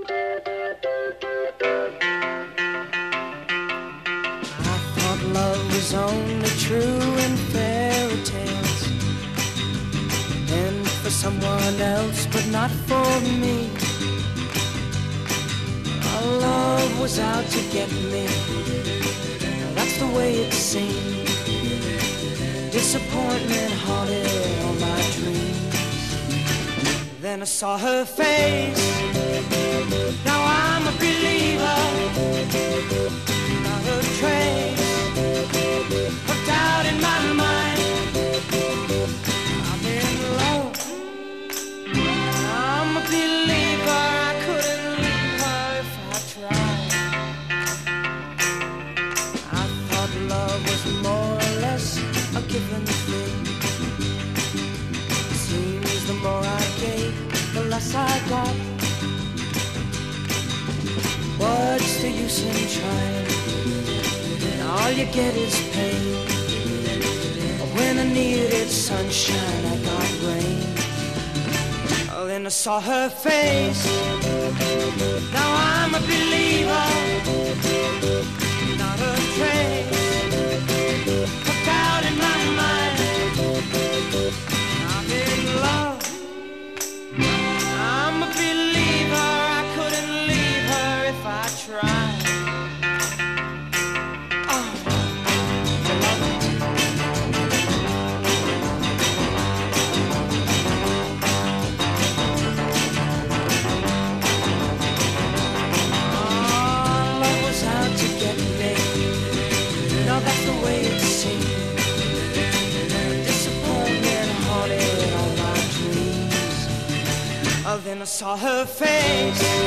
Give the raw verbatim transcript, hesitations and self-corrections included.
Love was only true in fairy tales, and for someone else, but not for me. Our love was out to get me. That's the way it seemed. Disappointment haunted all my dreams. Then I saw her face. Now I'm a believer. Not a trace of doubt in my mind. I'm in love. I'm a believer. I couldn't leave her if I tried. I thought love was more or less a given thing. It seems the more I gave, the less I got. What's the use in trying? All you get is pain. When I needed sunshine, I got rain. Oh, then I saw her face. Now I'm a believer. Not a trace of doubt in my mind. I'm in love. I'm a believer. I couldn't leave her if I tried. Then I saw her face.